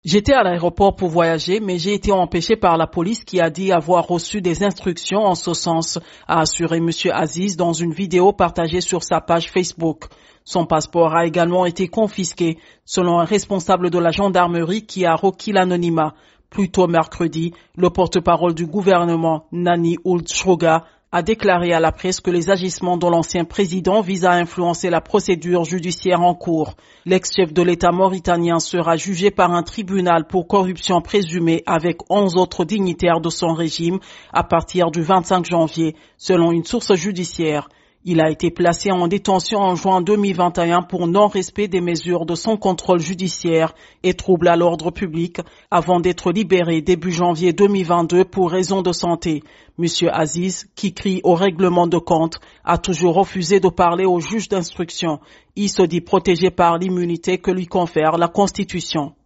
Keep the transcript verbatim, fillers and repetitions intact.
J'étais à l'aéroport pour voyager, mais j'ai été empêché par la police qui a dit avoir reçu des instructions en ce sens, a assuré M. Aziz dans une vidéo partagée sur sa page Facebook. Son passeport a également été confisqué, selon un responsable de la gendarmerie qui a requis l'anonymat. Plus tôt mercredi, le porte-parole du gouvernement, Nani Ould Shroga, a déclaré à la presse que les agissements de l'ancien président visent à influencer la procédure judiciaire en cours. L'ex-chef de l'État mauritanien sera jugé par un tribunal pour corruption présumée avec onze autres dignitaires de son régime à partir du vingt-cinq janvier, selon une source judiciaire. Il a été placé en détention en juin deux mille vingt et un pour non-respect des mesures de son contrôle judiciaire et trouble à l'ordre public avant d'être libéré début janvier deux mille vingt-deux pour raison de santé. Monsieur Aziz, qui crie au règlement de compte, a toujours refusé de parler au juge d'instruction. Il se dit protégé par l'immunité que lui confère la Constitution.